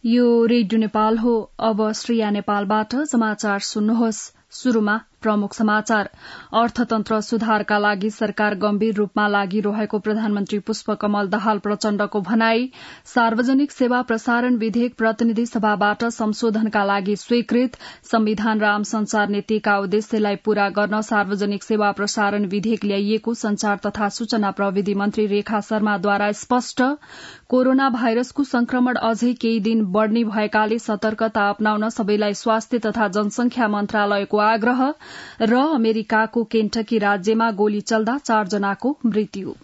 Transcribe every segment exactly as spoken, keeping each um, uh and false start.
यो रेडियो नेपाल हो। अब श्रेया नेपालबाट समाचार सुन्नुहोस्। शुरूमा प्रमुख समाचार। अर्थतन्त्र सुधारका लागि सरकार गम्भीर रूपमा लागिरहेको प्रधानमन्त्री पुष्पकमल दाहाल प्रचण्डको भनाई। सार्वजनिक सेवा प्रसारण विधेयक प्रतिनिधि सभाबाट संशोधनका लागि स्वीकृत। संविधान र आम संचार नीतिका उद्देश्यलाई पूरा गर्न सार्वजनिक सेवा प्रसारण विधेयक ल्याइएको संचार तथा सूचना प्रविधि मन्त्री रेखा शर्माद्वारा स्पष्ट। कोरोना भाइरसको संक्रमण अझै केही दिन बढ़ने भएकाले सतर्कता अपनाउन सबैलाई स्वास्थ्य तथा जनसंख्या मन्त्रालयको आग्रह। र अमेरिकाको केन्टकी राज्यमा गोली चल्दा चारजनाको मृत्यु।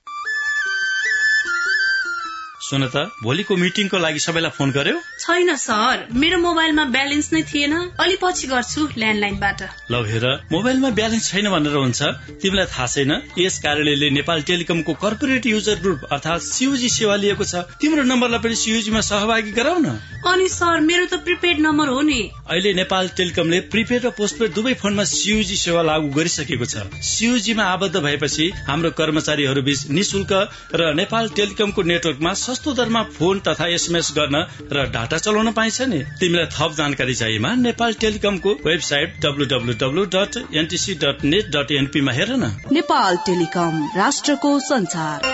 सुन त, भोलिको मिटिङको लागि सबैलाई फोन गर्यो? छैन सर, मेरो मोबाइलमा ब्यालेन्स नै थिएन। अलि पछि गर्छु ल्यान्डलाइनबाट। ल हेर, मोबाइलमा ब्यालेन्स छैन भनेर हुन्छ? तिमीलाई थाहा छैन यस कार्यालयले नेपाल टेलिकमको कर्पोरेट युजर ग्रुप अर्थात सीयूजी सेवा लिएको छ। तिम्रो नम्बरलाई पनि सीयूजीमा सहभागी गराउन। अनि सर, मेरो त प्रिपेड नम्बर हो नि। अहिले नेपाल टेलिकमले प्रिपेड र पोस्टपेड दुवै फोनमा सीयूजी सेवा लागू गरिसकेको छ। सीयूजीमा आबद्ध भएपछि हाम्रो कर्मचारीहरू बीच निशुल्क र नेपाल टेलिकमको नेटवर्कमा सस्तो दरमा फोन तथा एसएमएस गर्न र डाटा चलाउन पाइन्छ नि। तिमीलाई थप जानकारी चाहिएमा नेपाल टेलिकमको website W W W dot NTC dot net dot NP मा हेर न। नेपाल टेलिकम, राष्ट्रको संचार।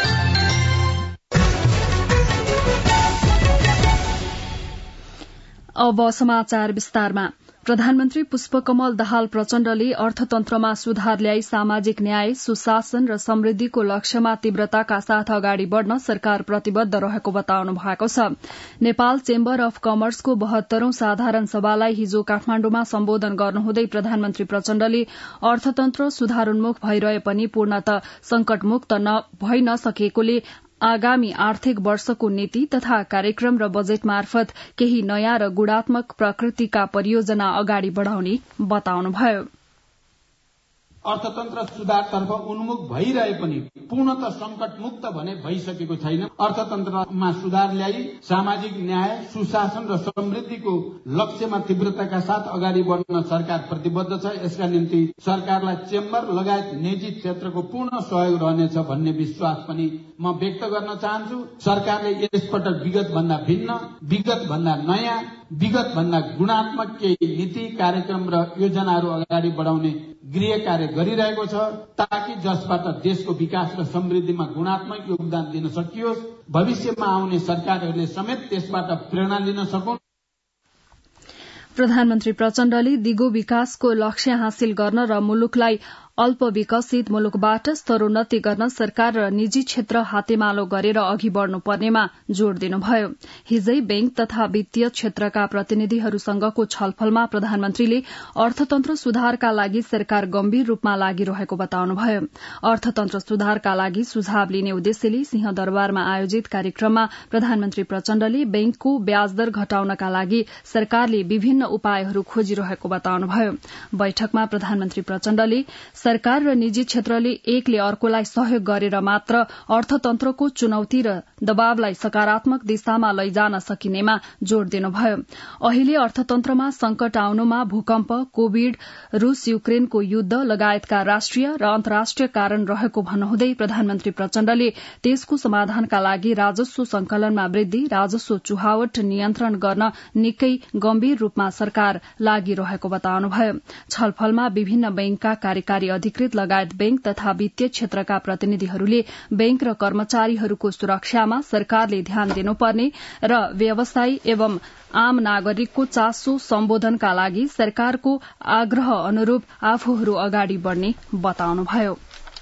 अब समाचार विस्तारमा। प्रधानमन्त्री पुष्पकमल दाहाल प्रचण्डले अर्थतन्त्रमा सुधार ल्याई सामाजिक न्याय, सुशासन र समृद्धिको लक्ष्यमा तीव्रताका साथ अगाडि बढ़न सरकार प्रतिबद्ध रहेको बताउनु भएको छ। नेपाल चेम्बर अफ कमर्सको बहत्तरौं साधारण सभालाई हिजो काठमाण्डुमा सम्बोधन गर्नुहुँदै प्रधानमन्त्री प्रचण्डले अर्थतन्त्र सुधारोन्मुख भइरहे पनि पूर्णतः संकटमुक्त भइ नसकेकोले आगामी आर्थिक वर्षको नीति तथा कार्यक्रम र बजेट मार्फत केही नयाँ र गुणात्मक प्रकृतिका परियोजना अगाडि बढ़ाउने बताउनुभयो। अर्थतन्त्र सुधारतर्फ उन्मुख भइरहे पनि पूर्णतः संकट मुक्त भने भइसकेको छैन। अर्थतन्त्रमा सुधार ल्याई सामाजिक न्याय, सुशासन र समृद्धिको लक्ष्यमा तीव्रताका साथ अगाडि बढ्न सरकार प्रतिबद्ध छ। यसका निम्ति सरकारलाई चेम्बर लगायत निजी क्षेत्रको पूर्ण सहयोग रहनेछ भन्ने विश्वास पनि म व्यक्त गर्न चाहन्छु। सरकारले यसपटक विगत भन्दा भिन्न, विगत भन्दा नयाँ, विगत भन्दा गुणात्मक केही नीति, कार्यक्रम र योजनाहरू अगाडि बढाउने गृह कार्य गरिरहेको छ, ताकि जसबाट देशको विकास र समृद्धिमा गुणात्मक योगदान दिन सकियोस्। भविष्यमा आउने सरकारहरूले समेत त्यसबाट प्रेरणा लिन सकुन्। प्रधानमन्त्री प्रचण्डले दिगो विकासको लक्ष्य हासिल गर्न र मुलुकलाई अल्प विकसित मुलुकबाट स्तरोन्नति गर्न सरकार र निजी क्षेत्र हातेमालो गरेर अघि बढ़नुपर्नेमा जोड़ दिनुभयो। हिजै बैंक तथा वित्तीय क्षेत्रका प्रतिनिधिहरूसँगको छलफलमा प्रधानमन्त्रीले अर्थतन्त्र सुधारका लागि सरकार गम्भीर रूपमा लागिरहेको बताउनुभयो। अर्थतन्त्र सुधारका लागि सुझाव लिने उद्देश्यले सिंहदरबारमा आयोजित कार्यक्रममा प्रधानमन्त्री प्रचण्डले बैंकको ब्याजदर घटाउनका लागि सरकारले विभिन्न उपायहरू खोजिरहेको बताउनुभयो। बैठकमा प्रधानमन्त्री प्रचण्डले सरकार र निजी क्षेत्रले एकले अर्कोलाई सहयोग गरेर मात्र अर्थतन्त्रको चुनौती र दबावलाई सकारात्मक दिशामा लैजान सकिनेमा जोड़ दिनुभयो। अहिले अर्थतन्त्रमा संकट आउनुमा भूकम्प, कोविड, रूस युक्रेनको युद्ध लगायतका राष्ट्रिय र अन्तर्राष्ट्रिय कारण रहेको भन्नुहुँदै प्रधानमन्त्री प्रचण्डले त्यसको समाधानका लागि राजस्व संकलनमा वृद्धि, राजस्व चुहावट नियन्त्रण गर्न निकै गम्भीर रूपमा सरकार लागिरहेको बताउनुभयो। छलफलमा विभिन्न बैंकका कार्यकारी अधिकृत लगायत बैंक तथा वित्तीय क्षेत्रका प्रतिनिधिहरूले बैंक र कर्मचारीहरूको सुरक्षामा सरकारले ध्यान दिनुपर्ने र व्यवसायी एवं आम नागरिकको चासो सम्बोधनका लागि सरकारको आग्रह अनुरूप आफूहरू अगाडि बढ़ने बताउनुभयो।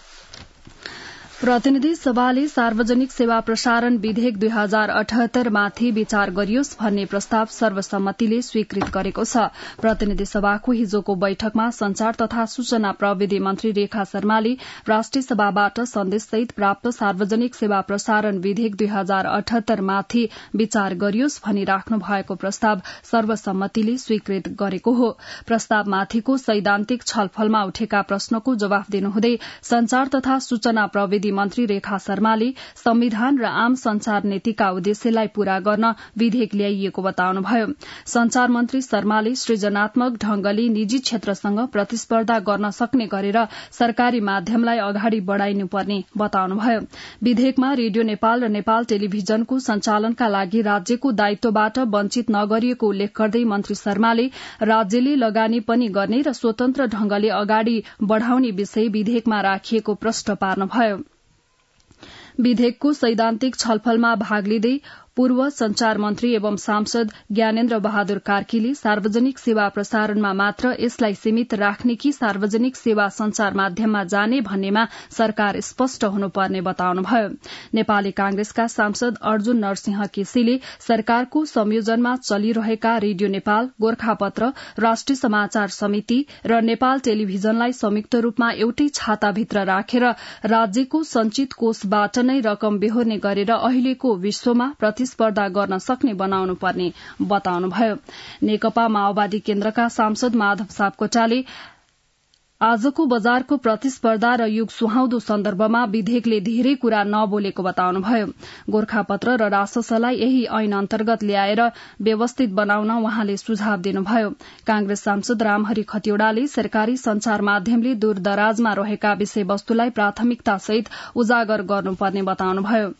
प्रतिनिधि सभाले सार्वजनिक सेवा प्रसारण विधेयक दुई हजार अठहत्तर माथि विचार गरियोस् भन्ने प्रस्ताव सर्वसम्मतिले स्वीकृत गरेको छ। प्रतिनिधि सभाको हिजोको बैठकमा संचार तथा सूचना प्रविधि मन्त्री रेखा शर्माले राष्ट्रिय सभाबाट सन्देशसहित प्राप्त सार्वजनिक सेवा प्रसारण विधेयक दुई हजार अठहत्तर माथि विचार गरियोस् भनी राख्नु भएको प्रस्ताव सर्वसम्मतिले स्वीकृत गरेको हो। प्रस्तावमाथिको सैद्धान्तिक छलफलमा उठेका प्रश्नको जवाफ दिनुहुँदै संचार तथा सूचना प्रविधि संस्कृति मन्त्री रेखा शर्माले संविधान र आम संचार नीतिका उद्देश्यलाई पूरा गर्न विधेयक ल्याइएको बताउनुभयो। संचार मन्त्री शर्माले सृजनात्मक ढंगले निजी क्षेत्रसँग प्रतिस्पर्धा गर्न सक्ने गरेर सरकारी माध्यमलाई अगाडि बढ़ाइनुपर्ने बताउनुभयो। विधेयकमा रेडियो नेपाल र नेपाल टेलिभिजनको सञ्चालनका लागि राज्यको दायित्वबाट वञ्चित नगरिएको उल्लेख गर्दै मन्त्री शर्माले राज्यले लगानी पनि गर्ने र स्वतन्त्र ढंगले अगाडि बढ़ाउने विषय विधेयकमा राखिएको प्रश्न पार्नुभयो। विधेयकको सैद्धान्तिक छलफलमा भाग लिँदै पूर्व संचार मन्त्री एवं सांसद ज्ञानेन्द्र बहादुर कार्कीले सार्वजनिक सेवा प्रसारणमा मात्र यसलाई सीमित राख्ने कि सार्वजनिक सेवा संचार माध्यममा जाने भन्नेमा सरकार स्पष्ट हुनुपर्ने बताउनुभयो। नेपाली कांग्रेसका सांसद अर्जुन नरसिंह केसीले सरकारको संयोजनमा चलिरहेका रेडियो नेपाल, गोर्खापत्र, राष्ट्रिय समाचार समिति र नेपाल टेलिभिजनलाई संयुक्त रूपमा एउटै छाताभित्र राखेर राज्यको संचित कोषबाट नै रकम बेहोर्ने गरेर अहिलेको विश्वमा प्रतिस्पर्धा गर्न सक्ने बनाउनु पर्ने बताउनुभयो। नेकपा माओवादी केन्द्रका सांसद माधव सापकोटाले आजको बजारको प्रतिस्पर्धा र युग सुहाउँदो सन्दर्भमा विधेयकले धेरै कुरा नबोलेको बताउनुभयो। गोर्खापत्र र राससलाई यही ऐन अन्तर्गत ल्याएर व्यवस्थित बनाउन उहाँले सुझाव दिनुभयो। कांग्रेस सांसद रामहरि खतिवड़ाले सरकारी संचार माध्यमले दूरदराजमा रहेका विषयवस्तुलाई प्राथमिकतासहित उजागर गर्नुपर्ने बताउनुभयो।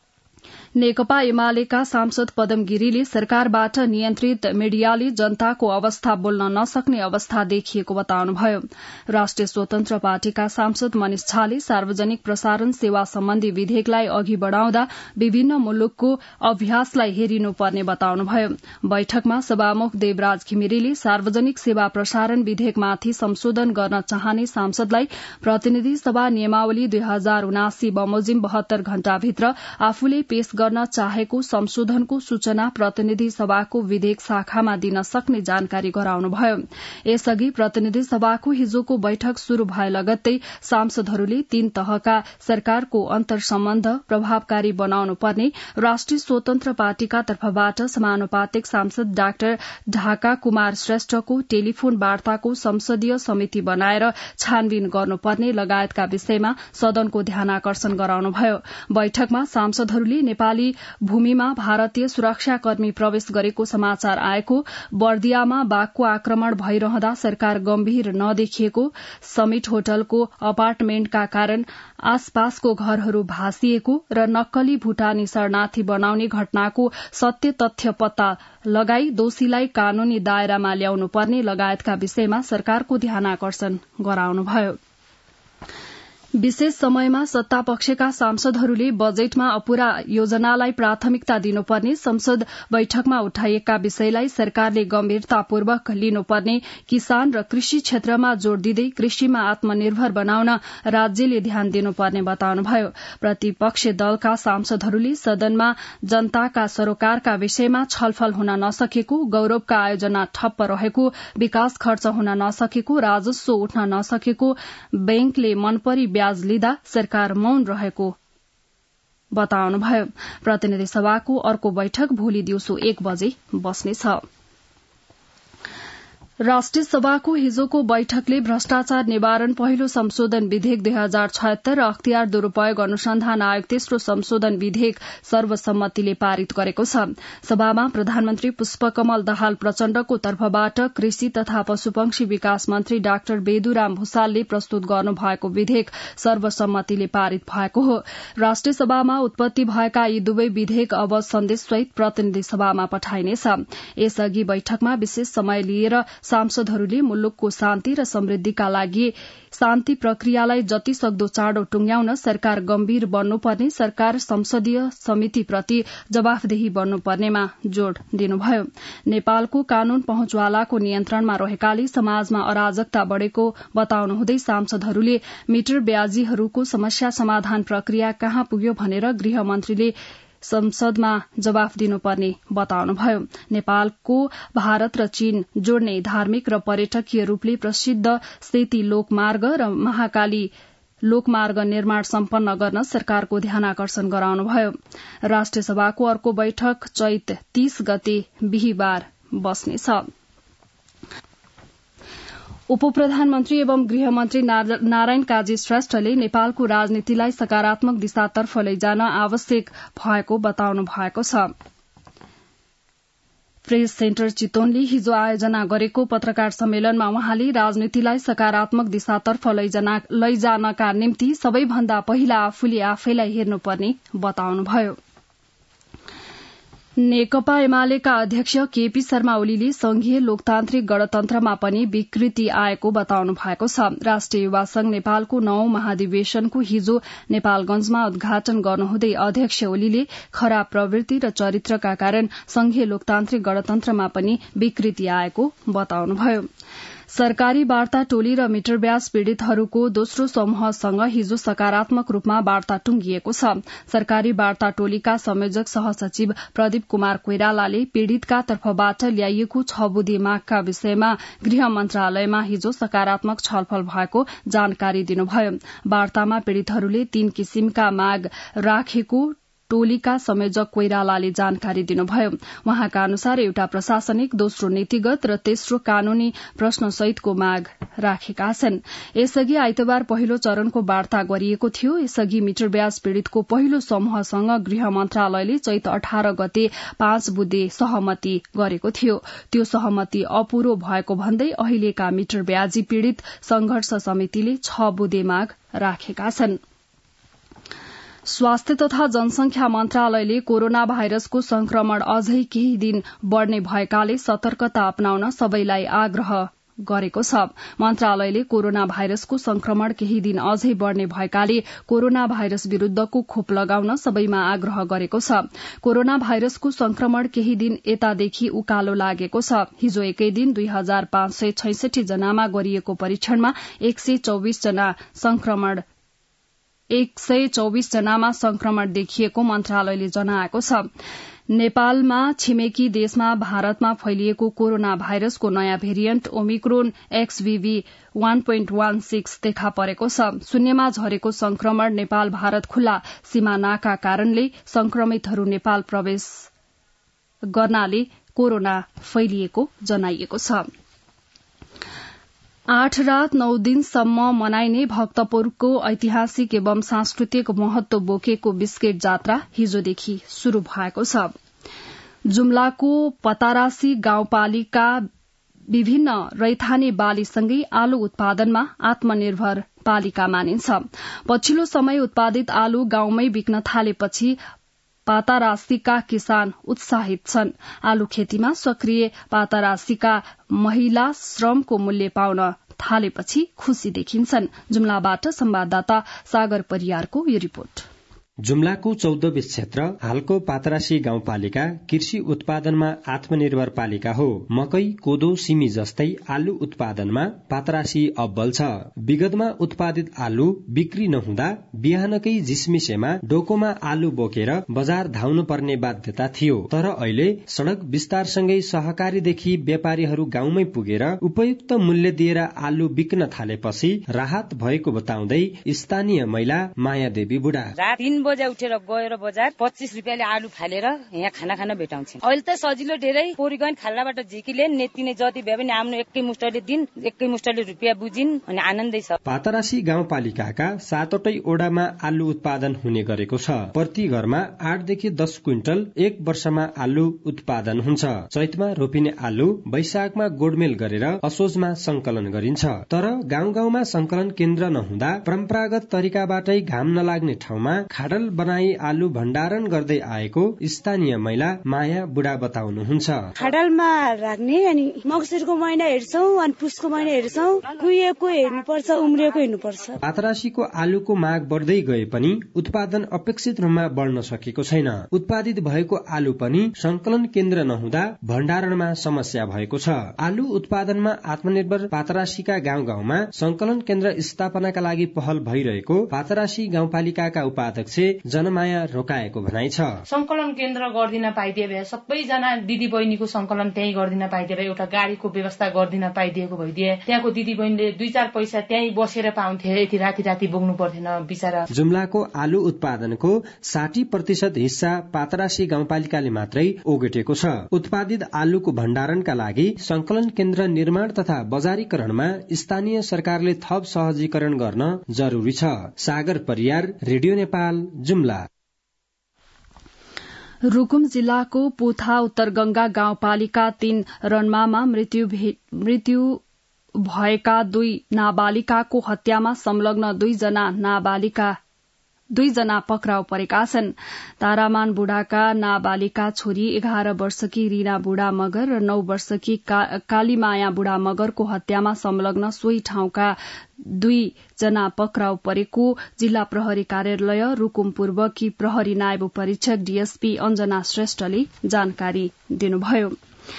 नेकपा एमालेका सांसद पदम गिरीले सरकारबाट नियन्त्रित मीडियाले जनताको अवस्था बोल्न नसक्ने अवस्था देखिएको बताउनुभयो। राष्ट्रिय स्वतन्त्र पार्टीका सांसद मनिष झाले सार्वजनिक प्रसारण सेवा सम्बन्धी विधेयकलाई अघि बढ़ाउँदा विभिन्न मुलुकको अभ्यासलाई हेरिनुपर्ने बताउनुभयो। बैठकमा सभामुख देवराज घिमिरेले सार्वजनिक सेवा प्रसारण विधेयकमाथि संशोधन गर्न चाहने सांसदलाई प्रतिनिधि सभा नियमावली दुई हजार उनासी बमोजिम बहत्तर घण्टाभित्र आफूले पेश गर्न चाहेको संशोधनको सूचना प्रतिनिधि सभाको विधेयक शाखामा दिन सक्ने जानकारी गराउनुभयो। यसअघि प्रतिनिधि सभाको हिजोको बैठक शुरू भए लगत्तै सांसदहरूले तीन तहका सरकारको अन्तर सम्बन्ध प्रभावकारी बनाउनु पर्ने राष्ट्रिय स्वतन्त्र पार्टीका तर्फबाट समानुपातिक सांसद डाक्टर ढाका कुमार श्रेष्ठको टेलिफोन वार्ताको संसदीय समिति बनाएर छानबिन गर्नुपर्ने लगायतका विषयमा सदनको ध्यानाकर्षण गराउनुभयो। बैठकमा सांसदहरूले नेपाली भूमिमा भारतीय सुरक्षाकर्मी प्रवेश गरेको समाचार आएको, बर्दियामा बाघको आक्रमण भइरहँदा सरकार गम्भीर नदेखिएको, समिट होटलको अपार्टमेन्टका कारण आसपासको घरहरू भाँसिएको र नक्कली भूटानी शरणार्थी बनाउने घटनाको सत्य तथ्य पत्ता लगाई दोषीलाई कानूनी दायरामा ल्याउनु पर्ने लगायतका विषयमा सरकारको ध्यानाकर्षण गराउनुभयो। विशेष समयमा सत्तापक्षका सांसदहरूले बजेटमा अपूरा योजनालाई प्राथमिकता दिनुपर्ने, संसद बैठकमा उठाइएका विषयलाई सरकारले गम्भीरतापूर्वक लिनुपर्ने, किसान र कृषि क्षेत्रमा जोड़ दिँदै कृषिमा आत्मनिर्भर बनाउन राज्यले ध्यान दिनुपर्ने बताउनुभयो। प्रतिपक्षी दलका सांसदहरूले सदनमा जनताका सरोकारका विषयमा छलफल हुन नसकेको, गौरवका आयोजना ठप्प रहेको, विकास खर्च हुन नसकेको, राजस्व उठ्न नसकेको, बैंकले मनपरी ब्याज लिँदा सरकार मौन रहेको बताउनुभयो। प्रतिनिधि सभाको अर्को बैठक भोलि दिउँसो एक बजे बस्नेछ। राष्ट्रिय सभाको हिजोको बैठकले भ्रष्टाचार निवारण पहिलो संशोधन विधेयक दुई हजार छयत्तर र अख्तियार दुरूपयोग अनुसन्धान आयोग तेस्रो संशोधन विधेयक सर्वसम्मतिले पारित गरेको छ। सभामा प्रधानमन्त्री पुष्पकमल दाहाल प्रचण्डको तर्फबाट कृषि तथा पशुपक्षी विकास मन्त्री डाक्टर बेदुराम भूषालले प्रस्तुत गर्नुभएको विधेयक सर्वसम्मतिले पारित भएको हो। राष्ट्रिय सभामा उत्पत्ति भएका यी दुवै विधेयक अब सन्देशसहित प्रतिनिधि सभामा पठाइनेछ। यसअघि बैठकमा विशेष समय लिएर सांसदहरूले मुलुकको शान्ति र समृद्धिका लागि शान्ति प्रक्रियालाई जति सक्दो चाँडो टुंग्याउन सरकार गम्भीर बन्नुपर्ने, सरकार संसदीय समितिप्रति जवाफदेही बन्नुपर्नेमा जोड़ दिनुभयो। नेपालको कानून पहुँचवालाको नियन्त्रणमा रहेकाले समाजमा अराजकता बढ़ेको बताउनुहुँदै सांसदहरूले मिटर ब्याजीहरूको समस्या समाधान प्रक्रिया कहाँ पुग्यो भनेर गृहमन्त्रीले संसदमा जवाफ दिनुपर्ने बताउनुभयो। नेपालको भारत र चीन जोड्ने धार्मिक र पर्यटकीय रूपले प्रसिद्ध सेती लोकमार्ग र महाकाली लोकमार्ग निर्माण सम्पन्न गर्न सरकारको ध्यानाकर्षण गराउनुभयो। राष्ट्रिय सभाको अर्को बैठक चैत तीस गते बिहीबार बस्नेछ। उपप्रधानमन्त्री एवं गृहमन्त्री नारायण काजी श्रेष्ठले नेपालको राजनीतिलाई सकारात्मक दिशातर्फ लैजान आवश्यक भएको बताउनु भएको छ। प्रेस सेन्टर चितवनले हिजो आयोजना गरेको पत्रकार सम्मेलनमा उहाँले राजनीतिलाई सकारात्मक दिशातर्फ लैजानका निम्ति सबैभन्दा पहिला आफूले आफैलाई हेर्नुपर्ने बताउनुभयो। नेकपा एमालेका अध्यक्ष केपी शर्मा ओलीले संघीय लोकतान्त्रिक गणतन्त्रमा पनि विकृति आएको बताउनु भएको छ। राष्ट्रिय युवा संघ नेपालको नौ महाधिवेशनको हिजो नेपालगंजमा उद्घाटन गर्नुहुँदै अध्यक्ष ओलीले खराब प्रवृत्ति र चरित्रका कारण संघीय लोकतान्त्रिक गणतन्त्रमा पनि विकृति आएको बताउनुभयो। सरकारी वार्ता टोली र मिटर ब्याज पीड़ितहरूको दोस्रो समूहसँग हिजो सकारात्मक रूपमा वार्ता टुंगिएको छ। सरकारी वार्ता टोलीका संयोजक सहसचिव प्रदीप कुमार कोइरालाले पीड़ितका तर्फबाट ल्याइएको छ बुँदे मागका विषयमा गृह मन्त्रालयमा हिजो सकारात्मक छलफल भएको जानकारी दिनुभयो। वार्तामा पीड़ितहरूले तीन किसिमका माग राखेको टोलीका संयोजक कोइरालाले जानकारी दिनुभयो। उहाँका अनुसार एउटा प्रशासनिक, दोस्रो नीतिगत र तेस्रो कानूनी प्रश्न सहितको माग राखेका छन्। यसअघि आइतबार पहिलो चरणको वार्ता गरिएको थियो। यसअघि मिटर ब्याज पीड़ितको पहिलो समूहसँग गृह मन्त्रालयले चैत अठार गते पाँच बुँदे सहमति गरेको थियो। त्यो सहमति अपूरो भएको भन्दै अहिलेका मिटर ब्याजी पीड़ित संघर्ष समितिले छ बुँदे माग राखेका छन्। स्वास्थ्य तथा जनसंख्या मन्त्रालयले कोरोना भाइरसको संक्रमण अझै केही दिन बढ़ने भएकाले सतर्कता अपनाउन सबैलाई आग्रह गरेको छ। मन्त्रालयले कोरोना भाइरसको संक्रमण केही दिन अझै बढ़ने भएकाले कोरोना भाइरस विरूद्धको खोप लगाउन सबैमा आग्रह गरेको छ। कोरोना भाइरसको संक्रमण केही दिन यतादेखि उकालो लागेको छ। हिजो एकै दिन दुई हजार पाँच सय छैसठी जनामा गरिएको परीक्षणमा एक सय चौविस जना संक्रमण एक सय चौविस जनामा संक्रमण देखिएको मन्त्रालयले जनाएको छ। नेपालमा छिमेकी देशमा भारतमा फैलिएको कोरोना भाइरसको नयाँ भेरिएन्ट ओमिक्रोन एक्सभीभी एक पोइन्ट सोह्र देखा परेको छ। शून्यमा झरेको संक्रमण नेपाल भारत खुल्ला सीमानाका कारणले संक्रमितहरू नेपाल प्रवेश गर्नाले कोरोना फैलिएको जनाइएको छ। आठ रात नौ दिनसम्म मनाइने भक्तपुरको ऐतिहासिक एवं सांस्कृतिक महत्व बोकेको बिस्केट जात्रा हिजोदेखि शुरू भएको छ। जुम्लाको पतारासी गाउँपालिका विभिन्न रैथाने बालीसँगै आलु उत्पादनमा आत्मनिर्भर पालिका मानिन्छ। पछिल्लो समय उत्पादित आलु गाउँमै बिक्न थालेपछि पातारासीका किसान उत्साहित छन्। आलु खेतीमा सक्रिय पातारासीका महिला श्रमको मूल्य पाउन थालेपछि खुशी देखिन्छन्। जुम्लाबाट संवाददाता सागर परियारको यो रिपोर्ट। जुम्लाको चौधबीस क्षेत्र हालको पातरासी गाउँपालिका कृषि उत्पादनमा आत्मनिर्भर पालिका हो। मकै, कोदो, सिमी जस्तै आलु उत्पादनमा पातरासी अब्बल छ। विगतमा उत्पादित आलु बिक्री नहुँदा बिहानकै झिसमिसेमा डोकोमा आलु बोकेर बजार धाउनु पर्ने बाध्यता थियो। तर अहिले सड़क विस्तारसँगै सहकारीदेखि व्यापारीहरू गाउँमै पुगेर उपयुक्त मूल्य दिएर आलु बिक्न थालेपछि राहत भएको बताउँदै स्थानीय महिला माया देवी बुढा बजे उठेर गएर बजार पच्चीस रुपियाँले आलु फालेर यहाँ खाना खान भेटाउँछ। अहिले त सजिलो धेरै पोरिगन खाल्लाबाट झिकिले नेतिने जति भए पनि आफ्नो एकै मुष्टले दिन एकै मुष्टले रुपियाँ बुझिन् अनि आनन्दै छ। पातरासी गाउँपालिकाका सातवटै ओडामा आलु उत्पादन हुने गरेको छ। प्रति घरमा आठदेखि दस क्विन्टल एक वर्षमा आलु उत्पादन हुन्छ। चैतमा रोपिने आलु वैशाखमा गोडमेल गरेर असोजमा संकलन गरिन्छ। तर गाउँ गाउँमा संकलन केन्द्र नहुँदा परम्परागत तरिकाबाटै घाम नलाग्ने ठाउँमा खाडल बनाई आलु भण्डारण गर्दै आएको स्थानीय महिला माया बुढा बताउनुहुन्छ। खाडलमा राख्ने अनि मक्सिरको महिना हेर्छौ अनि पुसको महिना हेर्छौ, कुहिएको हेर्नुपर्छ, उम्रिएको हेर्नुपर्छ। पातरासीको आलुको माग बढ्दै गए पनि उत्पादन अपेक्षित रूपमा बढ्न सकेको छैन। उत्पादित भएको आलु पनि संकलन केन्द्र नहुँदा भण्डारणमा समस्या भएको छ। आलु उत्पादनमा आत्मनिर्भर पातरासीका गाउँ गाउँमा संकलन केन्द्र स्थापनाका लागि पहल भइरहेको पातरासी गाउँपालिकाका उपाध्यक्ष अध्यक्ष जनमाया रोकाएको भनाइ छ। संकलन केन्द्र गर्दिन पाइदिए भए सबैजना दिदी बहिनीको संकलन त्यही गर्दिन पाइदिए भए एउटा गाडीको व्यवस्था गर्दिन पाइदिएको भइदिए त्यहाँको दिदी बहिनीले दुई चार पैसा त्यही बसेर पाउँथे, यति राति राति बोक्नु पर्थेन बिचरा। जुम्लाको आलु उत्पादनको साठी प्रतिशत हिस्सा पातरासी गाउँपालिकाले मात्रै ओगटेको छ। उत्पादित आलुको भण्डारणका लागि संकलन केन्द्र निर्माण तथा बजारीकरणमा स्थानीय सरकारले थप सहजीकरण गर्न जरुरी छ। सागर परियार, रेडियो नेपाल, जुम्ला। रुकुम जिल्लाको पोथा उत्तरगंगा गाउँपालिका तीन रन्मामा मृत्यु मृत्यु भएका दुई नाबालिकाको हत्यामा संलग्न दुईजना नाबालिका दुईजना पक्राउ परेका छन्। तारामान बुढाका नाबालिका छोरी एघार वर्षकी रीना बुढा मगर र नौ वर्षकी का, कालीमाया बुढा मगरको हत्यामा संलग्न सोही ठाउँका दुई जना पक्राउ परेको जिल्ला प्रहरी कार्यालय रुकुम पूर्वकी प्रहरी नायब परीक्षक डीएसपी अञ्जना श्रेष्ठले जानकारी दिनुभयो।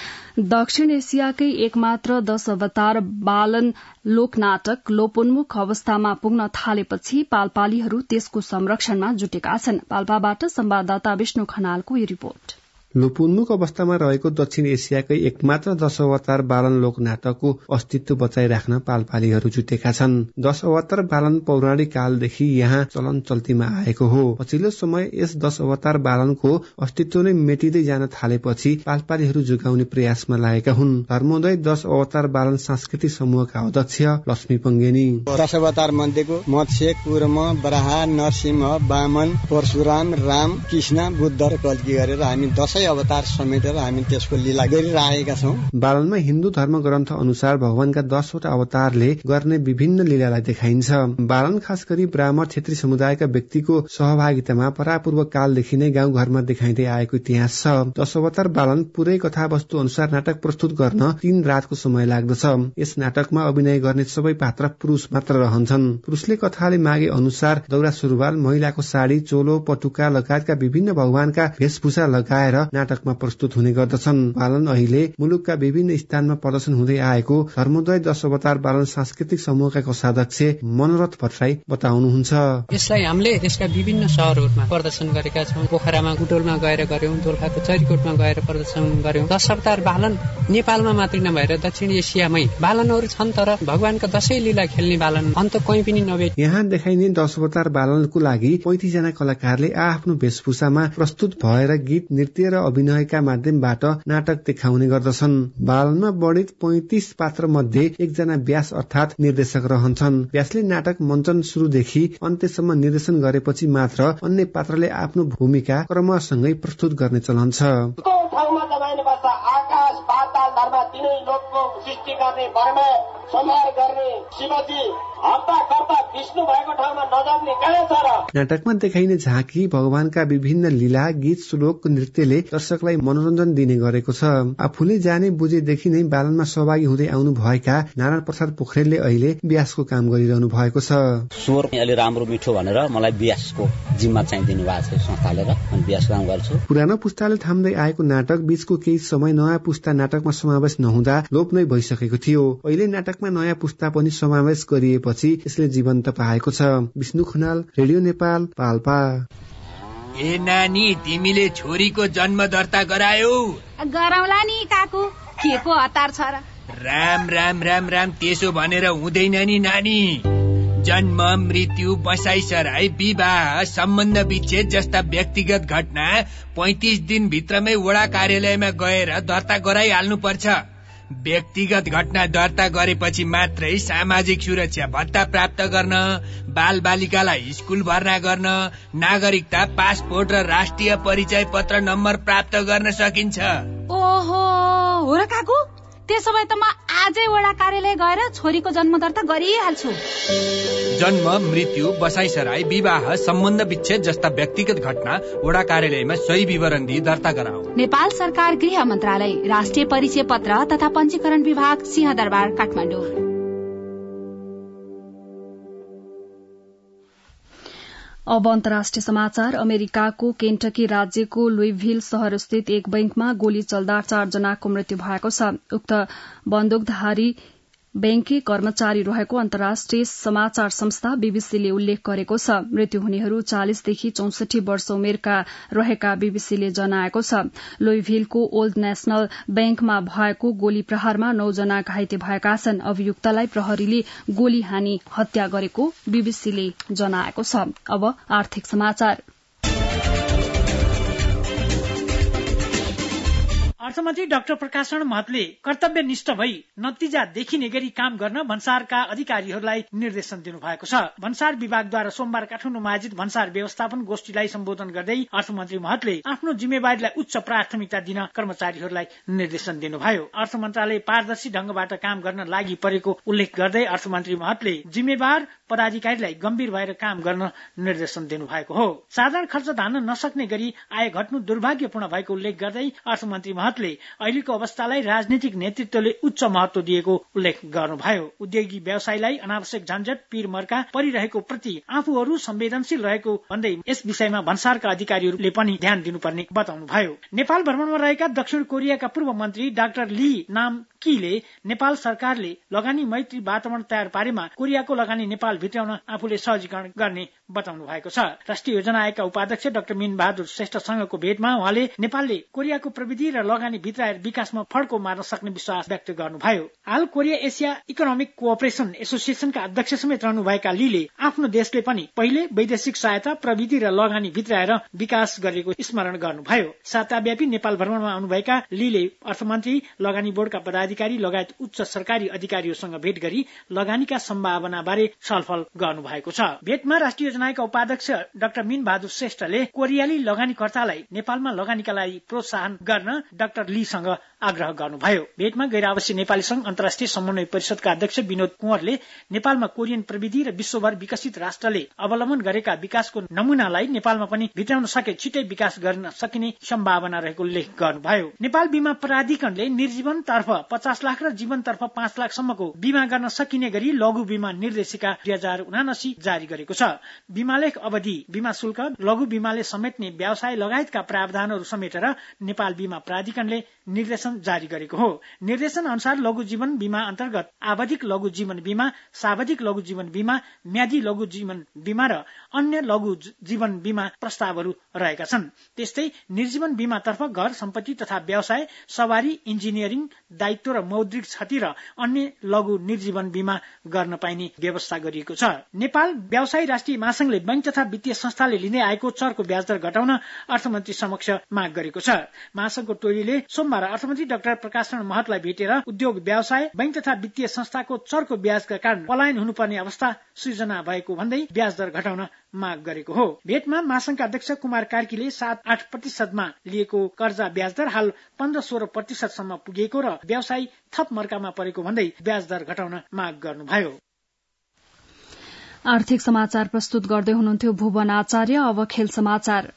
दक्षिण एसियाकै एकमात्र दश अवतार बालन लोकनाटक लोपोन्मुख अवस्थामा पुग्न थालेपछि पालपालीहरू त्यसको संरक्षणमा जुटेका छन्। पाल्पाबाट संवाददाता विष्णु खनालको यो रिपोर्ट। लोपोन्मुख अवस्थामा रहेको दक्षिण एसियाकै एकमात्र दश अवतार बालन लोकनाटकको अस्तित्व बचाइराख्न पालपालीहरू जुटेका छन्। दश अवतार बालन पौराणिक कालदेखि यहाँ चलन चल्तीमा आएको हो। पछिल्लो समय यस दश अवतार बालनको अस्तित्व नै मेटिँदै जान थालेपछि पालपालीहरू जोगाउने प्रयासमा लागेका हुन्। धर्मोदय दश अवतार बालन सांस्कृतिक समूहका अध्यक्ष लक्ष्मी पङ्गेनी। दश अवतार मध्येको मत्स्य, कुर्म, बराह, नरसिंह, वामन, परशुराम, राम, कृष्ण, बुद्ध र कल्की गरेर हामी दश अवतार समेटेर हामी त्यसको लीला गरिरहेका छौं। बालनमा हिन्दू धर्म ग्रन्थ अनुसार भगवानका दसवटा अवतारले गर्ने विभिन्न लीलालाई देखाइन्छ। बालन खास गरी ब्राह्मण क्षेत्री समुदायका व्यक्तिको सहभागितामा परापूर्व कालदेखि नै गाउँ घरमा देखाइँदै आएको इतिहास छ। दश अवतार बालन पुरै कथावस्तु अनुसार नाटक प्रस्तुत गर्न तीन रातको समय लाग्दछ। यस नाटकमा अभिनय गर्ने सबै पात्र पुरुष मात्र रहन्छन्। पुरुषले कथाले मागे अनुसार दौरा सुरुवाल, महिलाको साडी, चोलो, पटुका लगायतका विभिन्न भगवानका वेशभूषा लगाएर नाटकमा प्रस्तुत हुने गर्दछन्। बालन अहिले मुलुकका विभिन्न स्थानमा प्रदर्शन हुँदै आएको धर्मोदय दश अवतार बालन सांस्कृतिक समूहका कोषाध्यक्ष मनोरथ भट्टराई बताउनुहुन्छ। यसलाई हामीले देशका विभिन्न शहरहरूमा प्रदर्शन गरेका छौं। पोखरामा, गुटोलमा गएर गर्यौं, दोलखाको चरीकोटमा गएर प्रदर्शन गर्यौं। दश अवतार बालन नेपालमा मात्रै नभएर दक्षिण एसियामै बालनहरू छन्, तर भगवानका दशै लीला खेल्ने बालन अन्त कहीँ पनि नभए। यहाँ देखाइने दश अवतार बालनको लागि पैंतीस जना कलाकारले आफ्नो वेशभूषामा प्रस्तुत भएर गीत, नृत्य र अभिनयका माध्यमबाट नाटक देखाउने गर्दछन्। बालनमा वर्णित पैंतीस पात्र मध्ये एकजना व्यास अर्थात निर्देशक रहन्छन्। व्यासले नाटक मञ्चन शुरूदेखि अन्त्यसम्म निर्देशन गरेपछि मात्र अन्य पात्रले आफ्नो भूमिका क्रमसँगै प्रस्तुत गर्ने चलन छ। आकाश पाताल धर्म तीनै लोकको सृष्टि गर्ने वर्मा संहार गर्ने शिवजी हप्ता कर्ता विष्णु भएको ठाउँमा नजान्ने कहाँ छ र। नाटकमा देखाइने झाँकी, भगवानका विभिन्न लीला, गीत, श्लोक, नृत्यले दर्शकलाई मनोरञ्जन दिने गरेको छ। आफूले जाने बुझेदेखि नै बालनमा सहभागी हुँदै आउनु भएका नारायण प्रसाद पोखरेलले अहिले व्यासको काम गरिरहनु भएको छ। स्वर अलि राम्रो मिठो भनेर मलाई व्यासको जिम्मा चाहिँ दिनु भएको छ संस्थाले र अनि व्यास काम गर्छु। पुरानो पुस्ताले थाम्दै आएको नाटक बीचको केही समय नयाँ पुस्ता नाटकमा समावेश नहुँदा लोप नै भइसकेको थियो। अहिले नाटकमा नयाँ पुस्ता पनि समावेश गरिएपछि यसले जीवन्त पाएको छ। विष्णु खनाल, रेडियो नेपाल, पाल्पा। ए नानी, तिमीले छोरीको जन्म दर्ता गरायौ? गराउला नि काकु, के को हतार छ र? राम राम राम राम, त्यसो भनेर हुँदैन नि नानी। जन्म, मृत्यु, बसाई सराई, विवाह, सम्बन्ध विच्छेद जस्ता व्यक्तिगत घटना पैंतीस दिन भित्रमै वडा कार्यालयमा गएर दर्ता गराइहाल्नु पर्छ। व्यक्तिगत घटना दर्ता गरेपछि मात्रै सामाजिक सुरक्षा भत्ता प्राप्त गर्न, बाल बालिकालाई स्कुल भर्ना गर्न, नागरिकता, पासपोर्ट र राष्ट्रिय परिचय पत्र नम्बर प्राप्त गर्न सकिन्छ। ओहो, हो र काकु, त्यसो भए त म आजै वडा कार्यालय गएर छोरीको जन्म दर्ता गरिहाल्छु। जन्म, मृत्यु, बसाइसराई, विवाह, सम्बन्ध विच्छेद जस्ता व्यक्तिगत घटना वडा कार्यालयमा सही विवरण दिई दर्ता गराऊ। नेपाल सरकार गृह मन्त्रालय, राष्ट्रिय परिचय पत्र तथा पञ्जीकरण विभाग, सिंहदरबार, काठमाडौँ। अब अन्तर्राष्ट्रिय समाचार। अमेरिकाको केन्टकी राज्यको लुइभिल शहर स्थित एक बैंकमा गोली चल्दा चारजनाको मृत्यु भएको छ। उक्त बन्दुकधारी बैंककी कर्मचारी रहेको अन्तर्राष्ट्रिय समाचार संस्था बीबीसीले उल्लेख गरेको छ। मृत्यु हुनेहरू चालिसदेखि चौसठी वर्ष उमेरका रहेका बीबीसीले जनाएको छ। लुइभिलको ओल्ड नेशनल बैंकमा भएको गोली प्रहारमा नौजना घाइते भएका छन्। अभियुक्तलाई प्रहरीले गोली हानी हत्या गरेको बीबीसीले जनाएको छ। अब आर्थिक समाचार। अर्थमन्त्री डाक्टर प्रकाशरण महतले कर्तव्यनिष्ठ भई नतिजा देखिने गरी काम गर्न भन्सारका अधिकारीहरूलाई निर्देशन दिनुभएको छ। भन्सार विभागद्वारा सोमबार काठमाडौँमा आयोजित भन्सार व्यवस्थापन गोष्ठीलाई सम्बोधन गर्दै अर्थमन्त्री महतले आफ्नो जिम्मेवारीलाई उच्च प्राथमिकता दिन कर्मचारीहरूलाई निर्देशन दिनुभयो। अर्थ मन्त्रालय पारदर्शी ढंगबाट काम गर्न लागि परेको उल्लेख गर्दै अर्थमन्त्री महतले जिम्मेवार पदाधिकारीलाई गम्भीर भएर काम गर्न निर्देशन दिनुभएको हो। साधारण खर्च धान्न नसक्ने गरी आय घट्नु दुर्भाग्यपूर्ण भएको उल्लेख गर्दै अर्थमन्त्री महतले अहिलेको अवस्थालाई राजनीतिक नेतृत्वले उच्च महत्व दिएको उल्लेख गर्नुभयो। उद्योगी व्यवसायीलाई अनावश्यक झन्झट पीर मर्का परिरहेको प्रति आफूहरू संवेदनशील रहेको भन्दै यस विषयमा भन्सारका अधिकारीहरूले पनि ध्यान दिनुपर्ने बताउनुभयो। नेपाल भ्रमणमा रहेका दक्षिण कोरियाका पूर्व मन्त्री डाक्टर ली नाम कीले नेपाल सरकारले लगानी मैत्री वातावरण तयार पारेमा कोरियाको लगानी नेपाल भित्राउन आफूले सहजीकरण गर्ने बताउनु भएको छ। राष्ट्रिय योजना आयोगका उपाध्यक्ष डाक्टर मीन बहादुर श्रेष्ठसँगको भेटमा उहाँले नेपालले कोरियाको प्रविधि र लगानी भित्राएर विकासमा फड्को मार्न सक्ने विश्वास व्यक्त गर्नुभयो। हाल कोरिया एसिया इकोनोमिक कोअपरेसन एसोसिएसनका अध्यक्ष समेत रहनुभएका लीले आफ्नो देशले पनि पहिले वैदेशिक सहायता प्रविधि र लगानी भित्राएर विकास गरेको स्मरण गर्नुभयो। साताव्यापी नेपाल भ्रमणमा आउनुभएका लीले अर्थमन्त्री, लगानी बोर्डका पदाधिकारी लगायत उच्च सरकारी अधिकारीहरूसँग भेट गरी लगानीका सम्भावना बारे छलफल गर्नु भएको छ। भेटमा राष्ट्रिय योजनाका उपाध्यक्ष डाक्टर मीन बहादुर श्रेष्ठले कोरियाली लगानीकर्तालाई नेपालमा लगानीका लागि प्रोत्साहन गर्न डाक्टर लीसँग आग्रह गर्नुभयो। भेटमा गैर आवासीय नेपाली संघ अन्तर्राष्ट्रिय समन्वय परिषदका अध्यक्ष विनोद कुँवरले नेपालमा कोरियन प्रविधि र विश्वभर विकसित राष्ट्रले अवलम्बन गरेका विकासको नमूनालाई नेपालमा पनि भित्राउन सके छिटै विकास गर्न सकिने सम्भावना रहेको उल्लेख गर्नुभयो। नेपाल बीमा प्राधिकरणले निर्जीवन तर्फ पचास लाख र जीवन तर्फ पाँच लाख सम्मको बीमा गर्न सकिने गरी लघु बीमा निर्देशिका दुई हजार उनासी जारी गरेको छ। बीमालेख अवधि, बीमा शुल्क, लघु बीमाले समेट्ने व्यवसाय लगायतका प्रावधानहरू समेटेर नेपाल बीमा प्राधिकरणले निर्देशन जारी गरेको हो। निर्देशन अनुसार लघु जीवन बीमा अन्तर्गत आवधिक लघु जीवन बीमा, सावधिक लघु जीवन बीमा, म्यादी लघु जीवन बीमा र अन्य लघु जीवन बीमा प्रस्तावहरू रहेका छन्। त्यस्तै निर्जीवन बीमातर्फ घर, सम्पत्ति तथा व्यवसाय, सवारी, इन्जिनियरिङ, दायित्व र मौद्रिक क्षति र अन्य लघु निर्जीवन बीमा गर्न पाइने व्यवस्था गरिएको छ। नेपाल व्यवसायी राष्ट्रिय महासंघले बैंक तथा वित्तीय संस्थाले लिँदै आएको चरको ब्याजदर घटाउन अर्थमन्त्री समक्ष माग गरेको छ। महासंघको टोलीले सोमबार अर्थमन्त्री डाक्टर प्रकाशरण महतलाई भेटेर उद्योग व्यवसाय, बैंक तथा वित्तीय संस्थाको चरको ब्याजका कारण पलायन हुनुपर्ने अवस्था सृजना भएको भन्दै ब्याजदर घटाउन माग गरेको हो। भेटमा महासंघका अध्यक्ष कुमार कार्कीले सात आठ प्रतिशतमा लिएको कर्जा ब्याजदर हाल पन्ध्र सोह्र प्रतिशतसम्म पुगेको र व्यवसायी थप मर्कामा परेको भन्दै ब्याजदर घटाउन माग गर्नुभयो। आर्थिक समाचार प्रस्तुत गर्दै हुनुहुन्थ्यो भुवन आचार्य। अब खेल समाचार।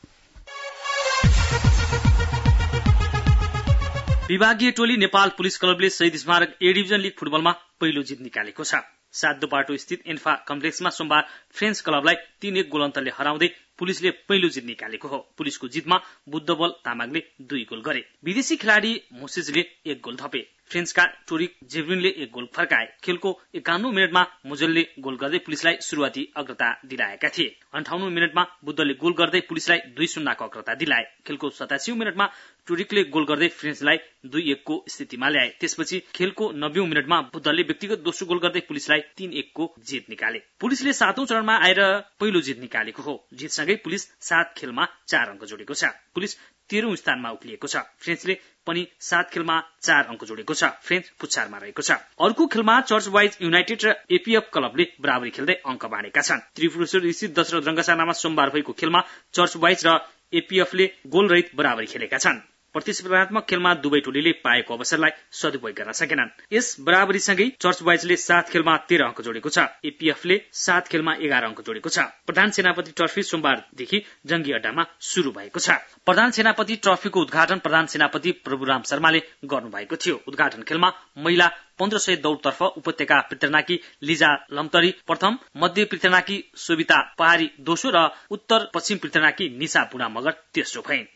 विभागीय टोली नेपाल पुलिस क्लबले शहीद स्मारक ए डिभिजन लीग फुटबलमा पहिलो जित निकालेको छ। सातदोपाटो स्थित इन्फा कम्प्लेक्समा सोमबार फ्रेन्च क्लबलाई तीन एक गोल अन्तरले हराउँदै पुलिसले पहिलो जित निकालेको हो। पुलिसको जितमा बुद्धबल तामाङले दुई गोल गरे। विदेशी खेलाडी मोसेजले एक गोल थपे। फ्रेन्चका टोरिक जेभ्रिनले एक गोल फर्काए। खेलको एकाउन्न मिनटमा मुजलले गोल गर्दै पुलिसलाई सुरुवाती अग्रता दिलाएका थिए। अन्ठाउन्न मिनटमा बुद्धले गोल गर्दै पुलिसलाई दुई शून्यको अग्रता दिलाए। खेलको सतासी मिनटमा टोरिकले गोल गर्दै फ्रेन्चलाई दुई एकको स्थितिमा ल्याए। त्यसपछि खेलको नब्बे मिनटमा बुद्धले व्यक्तिगत दोस्रो गोल गर्दै पुलिसलाई तीन एकको जित निकाले। पुलिसले सातौं चरणमा आएर पहिलो जित निकालेको हो। जितसँगै पुलिस सात खेलमा चार अङ्क जोडेको छ। पुलिस तेह्रौं स्थानमा उक्लिएको छ। फ्रेन्चले पनि सात खेलमा चार अङ्क जोडेको छ। फ्रेन्च पुच्छारमा रहेको छ। अर्को खेलमा चर्च वाइज युनाइटेड र एपीएफ क्लबले बराबरी खेल्दै अङ्क बाँडेका छन्। त्रिपुरेश्वर स्थित दशरथ रंगशालामा सोमबार भएको खेलमा चर्च वाइज र एपीएफले गोल रहित बराबरी खेलेका छन्। प्रतिस्पर्धात्मक खेलमा दुवै टोलीले पाएको अवसरलाई सदुपयोग गर्न सकेनन्। यस बराबरीसँगै चर्च वाइजले सात खेलमा तेह्र अङ्क जोडेको छ। एपीएफले सात खेलमा एघार अङ्क जोडेको छ। प्रधान सेनापति ट्रफी सोमबारदेखि जंगी अड्डामा शुरू भएको छ। प्रधान सेनापति ट्रफीको उद्घाटन प्रधान सेनापति प्रभुराम शर्माले गर्नुभएको थियो। उद्घाटन खेलमा महिला पन्ध्र सय दौड़तर्फ उपत्यका पृथनाकी लिजा लम्तरी प्रथम, मध्य पृथनाकी सोभिता पहाड़ी दोस्रो र उत्तर पश्चिम पृथनाकी निशा बुढा मगर तेस्रो भइन्।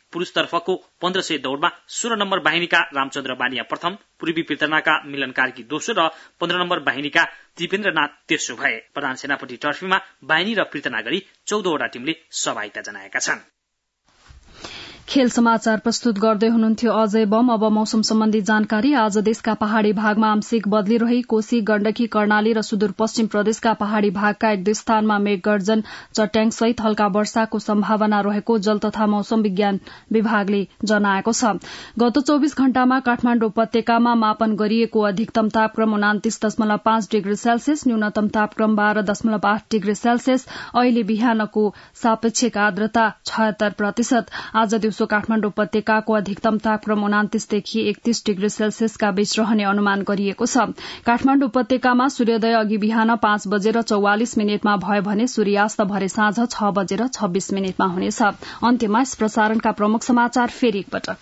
पुरुषतर्फको पन्ध्र सय दौड़मा सोह्र नम्बर बाहिनीका रामचन्द्र बानिया प्रथम, पूर्वी पृथनाका मिलन कार्की दोस्रो र पन्ध्र नम्बर बाहिनीका दिपेन्द्रनाथ तेस्रो भए। प्रधान सेनापति ट्रफीमा बाहिनी र पृथना गरी चौधवटा टीमले सहभागिता जनाएका छन्। खेल समाचार प्रस्तुत गर्दै हुनुहुन्थ्यो अजय बम। अब मौसम सम्बन्धी जानकारी। आज देशका पहाड़ी भागमा आंशिक बदली रही कोशी, गण्डकी, कर्णाली र सुदूरपश्चिम प्रदेशका पहाड़ी भागका एक दुई स्थानमा मेघगर्जन, चट्याङ सहित हल्का वर्षाको सम्भावना रहेको जल तथा मौसम विज्ञान विभागले जनाएको छ। गत चौविस घण्टामा काठमाडौँ उपत्यकामा मापन गरिएको अधिकतम तापक्रम उनातिस दशमलव पाँच डिग्री सेल्सियस, न्यूनतम तापक्रम बाह्र दशमलव आठ डिग्री सेल्सियस। अहिले बिहानको सापेक्षिक आर्द्रता छयत्तर प्रतिशत। आज दिउँसो काठमाडौँ उपत्यकाको अधिकतम तापक्रम उनातिसदेखि एकतीस डिग्री सेल्सियसका बीच रहने अनुमान गरिएको छ। काठमाडौँ उपत्यकामा सूर्योदय अघि बिहान पाँच बजेर चौवालिस मिनटमा भयो भने सूर्यास्त भरे साँझ छ बजेर छब्बीस मिनटमा हुनेछ। अन्त्यमा यस प्रसारणका प्रमुख समाचार फेरि एकपटक।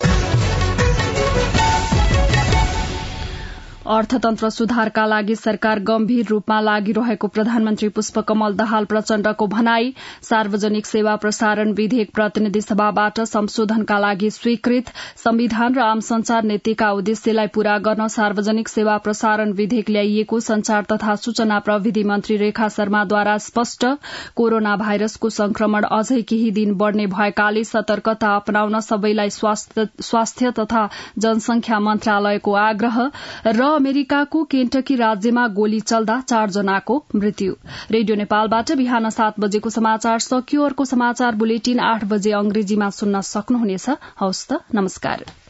अर्थतन्त्र सुधारका लागि सरकार गम्भीर रूपमा लागिरहेको प्रधानमन्त्री पुष्पकमल दाहाल प्रचण्डको भनाई। सार्वजनिक सेवा प्रसारण विधेयक प्रतिनिधि सभाबाट संशोधनका लागि स्वीकृत। संविधान र आम संचार नीतिका उद्देश्यलाई पूरा गर्न सार्वजनिक सेवा प्रसारण विधेयक ल्याइएको संचार तथा सूचना प्रविधि मन्त्री रेखा शर्माद्वारा स्पष्ट। कोरोना भाइरसको संक्रमण अझै केही दिन बढ़ने भएकाले सतर्कता अपनाउन सबैलाई स्वास्थ्य तथा जनसंख्या मन्त्रालयको आग्रह। र अमेरिकाको केन्टकी राज्यमा गोली चल्दा चारजनाको मृत्यु। रेडियो नेपालबाट बिहान सात बजेको समाचार सकियो। अर्को समाचार बुलेटिन आठ बजे अंग्रेजीमा सुन्न सक्नुहुनेछ। हवस् त, नमस्कार।